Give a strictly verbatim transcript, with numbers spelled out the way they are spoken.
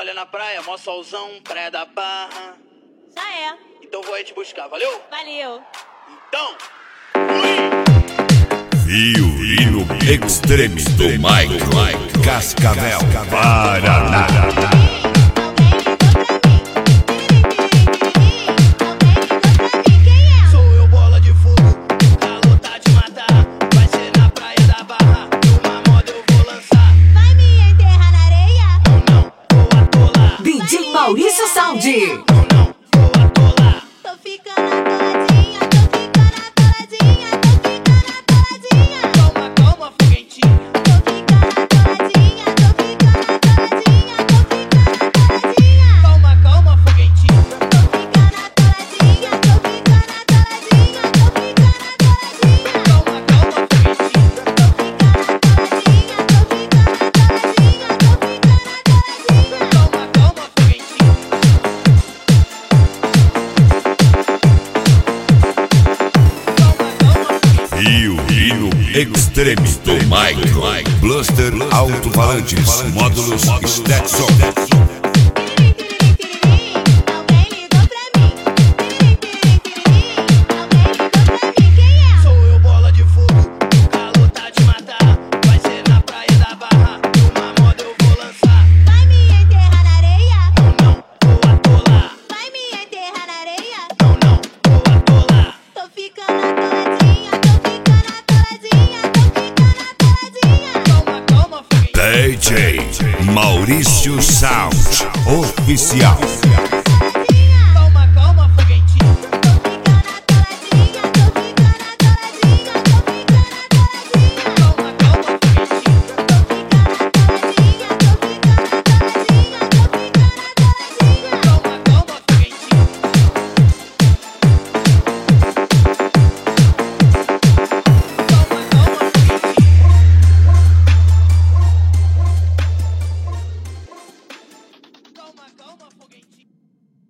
Olha na praia, mó solzão, praia da Barra. Já é. Então vou aí te buscar, valeu? Valeu. Então, fui! Violino Extreme do Mike Cascavel, Paraná. Sou eu, bola de fogo, o calor tá de matar. Vai ser na praia da Barra, numa moda eu vou lançar. Vai me enterrar na areia? Não, não, vou atolar. D J Maurício Sound. Não, não, vou atolar. Tô ficando atoladinha, tô ficando atoladinha, tô ficando atoladinha. Calma, calma, foguentinho. Tô ficando atoladinha, tô ficando atoladinha, tô ficando atoladinha. Calma, calma, foguentinho. Tô ficando atoladinha, tô ficando atoladinha, tô ficando atoladinha. Calma, calma, foguentinho. Tô ficando atoladinha, tô ficando atoladinha, tô ficando atoladinha. Calma, calma, foguentinho. Violino Extreme do Mike Bluster Alto-Falantes, módulos Stetson. Alguém ligou pra mim. Alguém ligou pra mim. Quem é? Sou eu, bola de fogo, o calor tá de matar. Vai ser na praia da Barra, numa moda eu vou lançar. Vai me enterrar na areia? Não, não, vou atolar. Vai me enterrar na areia? Não, não, vou atolar. Tô ficando atoladinha, tô ficando atoladinha, tô ficando atoladinha. Calma, calma, foguentinho. D J Maurício Sound Oficial.